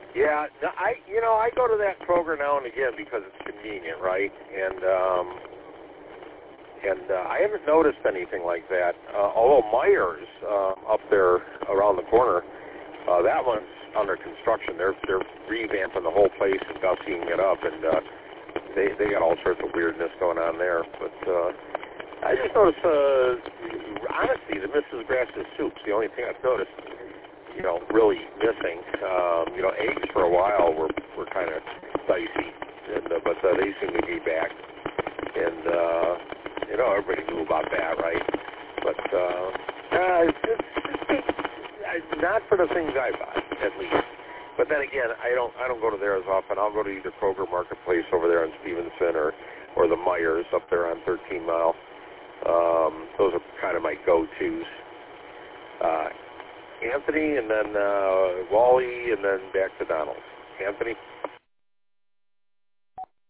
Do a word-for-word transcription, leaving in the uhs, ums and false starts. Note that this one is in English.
Yeah, no, I you know I go to that Kroger now and again because it's convenient, right? And um, and uh, I haven't noticed anything like that. Uh, although Myers uh, up there around the corner, uh, that one's under construction. They're they're revamping the whole place and gussying it up, and uh, they they got all sorts of weirdness going on there. But uh, I just noticed, uh, honestly, the Missus Grass's soup's the only thing I've noticed. You know, really missing. Um, you know, eggs for a while were were kind of dicey, and uh, but uh, they seem to be back. And uh, you know, everybody knew about that, right? But uh, uh, it's, it's, it's not for the things I buy, at least. But then again, I don't I don't go to there as often. I'll go to either Kroger Marketplace over there in Stevenson or or the Myers up there on thirteen Mile. Um, those are kind of my go-tos. Uh, Anthony, and then uh, Wally, and then back to Donald. Anthony?